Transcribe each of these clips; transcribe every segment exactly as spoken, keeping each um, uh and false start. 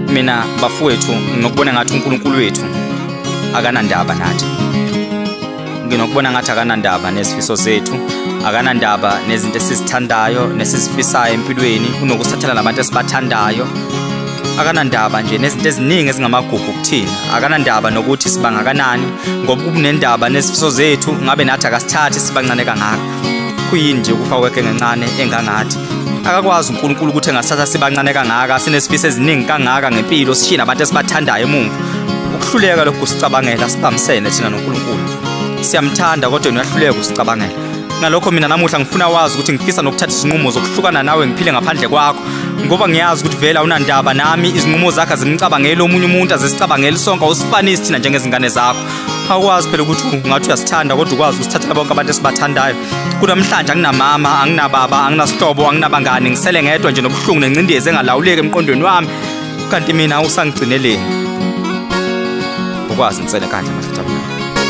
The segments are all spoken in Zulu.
mina bafowethu nginokubona ngathi uNkulunkulu wethu akanandaba nathi. Nginokubona ngathi akanandaba nezifiso zethu, akanandaba nezinto esizithandayo nesisifisayo empilweni kunokusathala nabantu esibathandayo. Akanandaba nje nezinto eziningi ezingamagugu kuthina. Akanandaba nokuthi sibangakanani ngoba kubunendaba nezifiso zethu ngabe nathi akasithathi sibancane kangaka. Kuyini nje ukufa kwakhe ngencane engangathi. Akakwazi uNkulunkulu ukuthi engasathatha sibancane kangaka sinesifiso eziningi kangaka ngempilo sishina abantu esibathandayo emuva. Ukuhluleka lokhu sicabangela sibambisene thina noNkulunkulu. Siyamthanda kodwa uyahluleka usicabangela. Ngalokho mina namuhla ngifuna wazi ukuthi ngifisa nokuthatha izinqumo zokuhlukana nawe ngiphile ngaphandle kwakho ngoba ngiyazi ukuthi vela unandaba nami izinqumo zakhe zimcabangela omunye umuntu azisicabangela sonke awusifanisi thina njengezingane zakho. Akwazi phela ukuthi ungathi uyasithanda kodwa ukwazi ukusithathela bonke abantu esibathandayo. Kunamhlanje anginamama, anginababa, anginasihlobo, anginabangani, ngisele ngedwa nje nobuhlungu nencindezi engalawuleki emqondweni wami. Kanti mina usangigcineleni. Ukwazi ngicela kanje mafutha mina.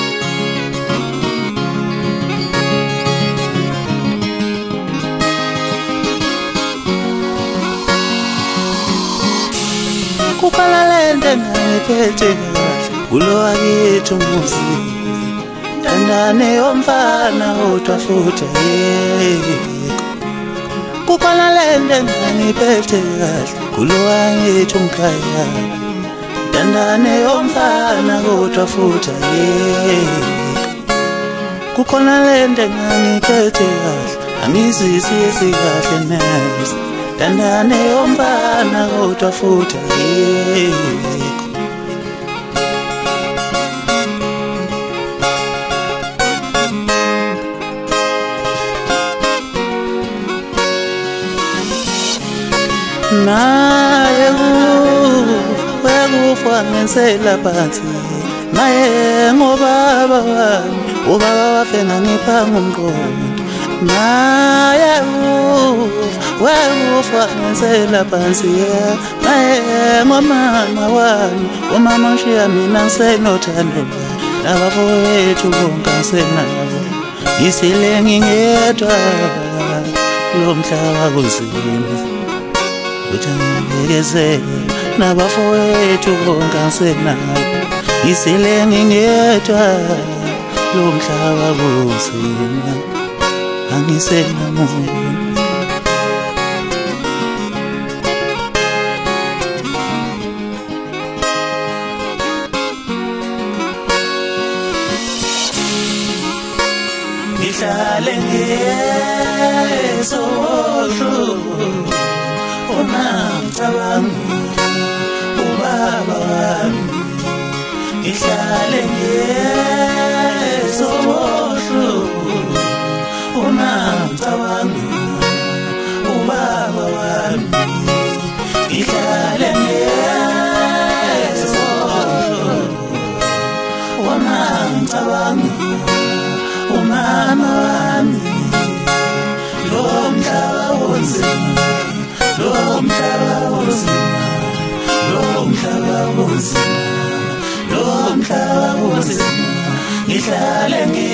Kukalalende ngiphethe kulo wakithi umuzi ndandane yomfana odwa futhi kukalalende ngiphethe kulo wakithi umkhaya ndandane yomfana odwa futhi kukalalende ngiphethe angizisi esikahle nesi ndandane yomfana odwa futhi naye wekufa ngensela phansi naye ngobaba wami ubaba wafena ngiphanga umqondo naye wekufa ngensela phansi naye ngomama wami umama ushiya mina ngisenothando nabafowethu bonke ngisenabo yisile ngingedwa lo mhlaba kuzima uthangekeze nabafowethu bonke ngisenabo yisile ngingedwa lo mhlaba kuzima angisenamuntu. Ngihlale ngesohlo unamcabango ubaba wami. Ngihlale ngesohlo unamcabango ubaba wami. Ngihlale ngesohlo unamcabango umama wami. Lo mhlaba unzima, lo mhlaba unzima, lo mhlaba unzima, lo mhlaba unzima. Ngihlale